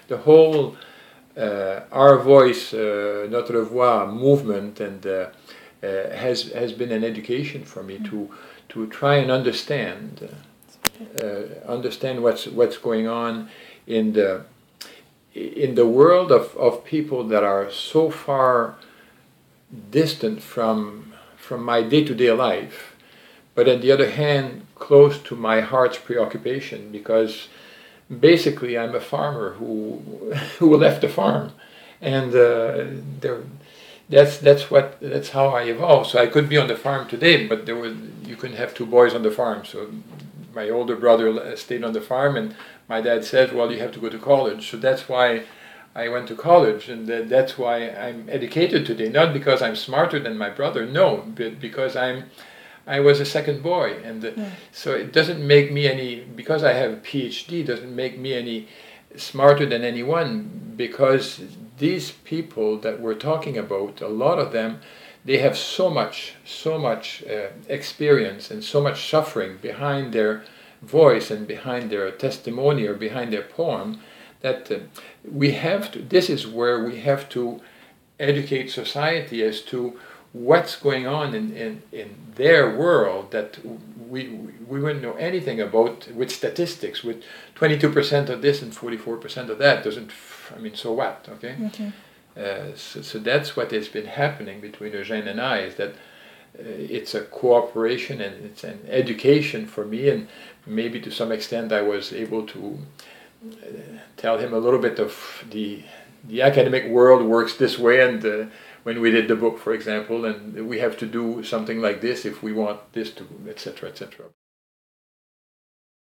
the whole Our Voice, Notre Voix movement, and has been an education for me to try and understand what's going on in the world of people that are so far distant from my day-to-day life, but on the other hand close to my heart's preoccupation, because basically I'm a farmer who left the farm, and that's how I evolved. So I could be on the farm today, but you couldn't have two boys on the farm. So my older brother stayed on the farm, and my dad said, well, you have to go to college. So that's why I went to college, and that's why I'm educated today. Not because I'm smarter than my brother, no, but because I was a second boy, and so it doesn't make me any, because I have a PhD, doesn't make me any smarter than anyone, because these people that we're talking about, a lot of them, they have so much experience and so much suffering behind their voice and behind their testimony or behind their poem, that we have to, this is where we have to educate society as to what's going on in their world that we wouldn't know anything about, with statistics, with 22% of this and 44% of that doesn't, I mean, so what, okay? So that's what has been happening between Eugène and I, is that it's a cooperation and it's an education for me, and maybe to some extent I was able to tell him a little bit of the academic world works this way, and when we did the book, for example, and we have to do something like this if we want this to, etc., etc.